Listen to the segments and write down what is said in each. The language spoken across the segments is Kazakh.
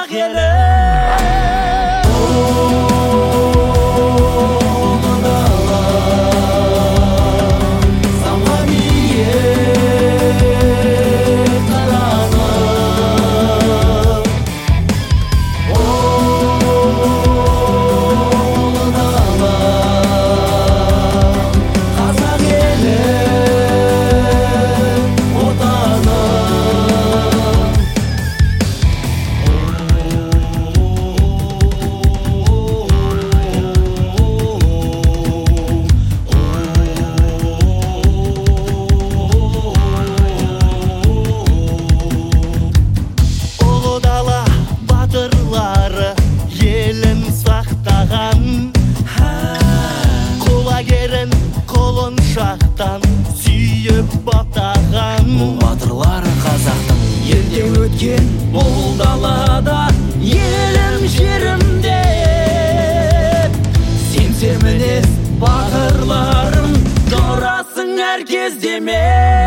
елі. Шақтан сүйіп батаған бұл батырлар қазақтың ерте өткен бұл далада елім жерім деп сенсе мінез батырларым тұрасың әр кездеме.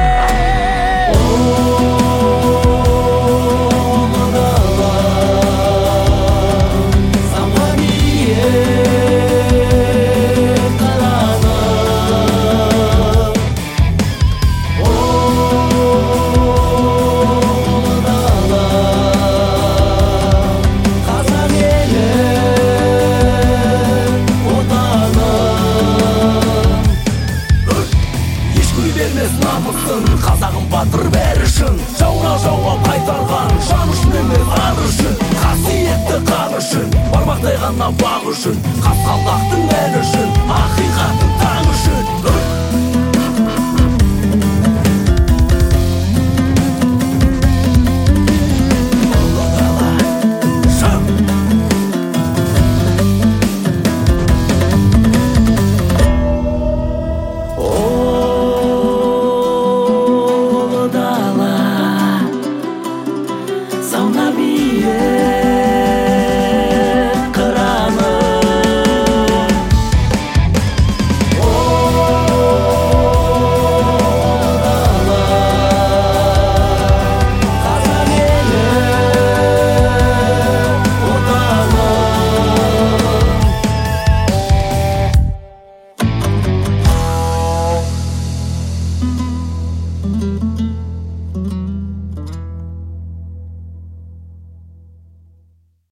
Қазағым батыр бәрі үшін жауына жауап қайтарған жан үшін емес ар үшін қасиетті қан үшін бармақтай ғана бақ үшін қасқалдақтың әні үшін ақиқаттың таң үшін.